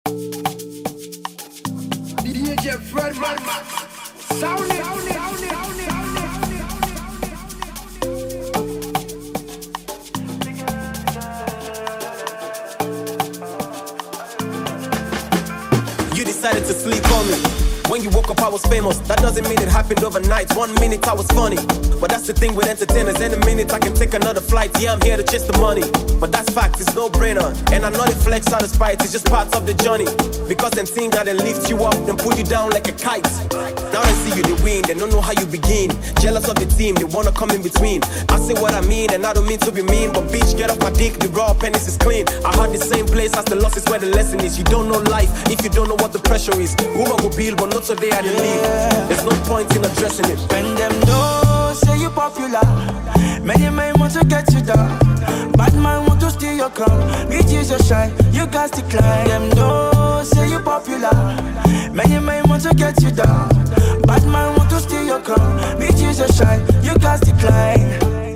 DJ Fred Man, sound it. You decided to sleep on me. When you woke up, I was famous. That doesn't mean it happened overnight. 1 minute I was funny, but that's the thing with entertainers. Any minute I can take another flight. Yeah, I'm here to chase the money, but that's fact, it's no brainer. And I know it flex out of spite, it's just parts of the journey. Because them things that they lift you up, then put you down like a kite. Now they see you, they win, they don't know how you begin. Jealous of the team, they wanna come in between. I say what I mean, and I don't mean to be mean, but bitch, get off my dick, the raw penis is clean. I heard the same place as the loss is where the lesson is. You don't know life if you don't know what the pressure is. Woman go build, but not today I didn't leave. There's no point in addressing it. When them know, say you popular, many men want to get you down. Bad man want to steal your crown. Bitch is your shine, you got to climb. Them know, say you popular, many men want to get you down. Bad man want to steal your crown. Bitch is your shine, you got to climb.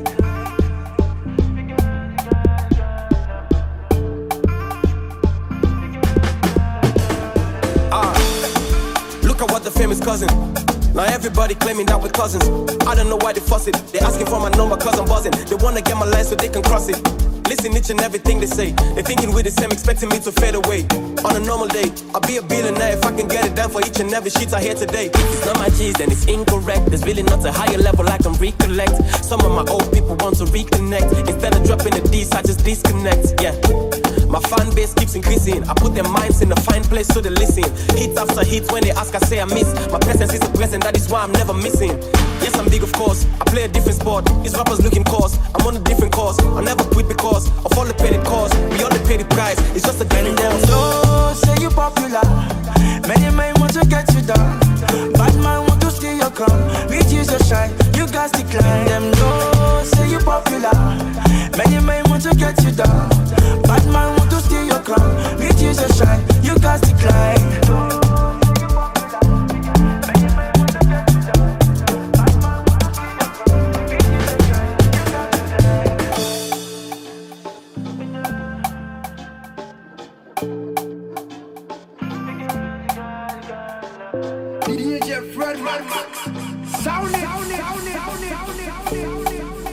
Look at what the famous cousin. Now everybody claiming that we're cousins. I don't know why they fuss it. They asking for my number cause I'm buzzing. They wanna get my line so they can cross it. Listen each and everything they say. They thinking we're the same, expecting me to fade away. On a normal day, I'll be a billionaire if I can get it done for each and every shit I hear today. If it's not my G's, then it's incorrect. There's really not a higher level I can recollect. Some of my old people want to reconnect. Instead of dropping the D's, I just disconnect. Yeah. My fan base keeps increasing. I put their minds in a fine place so they listen. Hit after hit, when they ask I say I miss. My presence is a present, that is why I'm never missing. Yes, I'm big of course, I play a different sport. These rappers looking course, I'm on a different course. I'll never quit because of all the paid cost. We all the pay the price, it's just a daily them course. know, say you popular, many men want to get you down. Bad man want to steal your crown. Bitch is your shine, you got to climb. Them know, say you popular, many men want to get you down. Bad man want to steal your crown. Bitch is your shine, you got to climb. DJ Fred Man, sound it.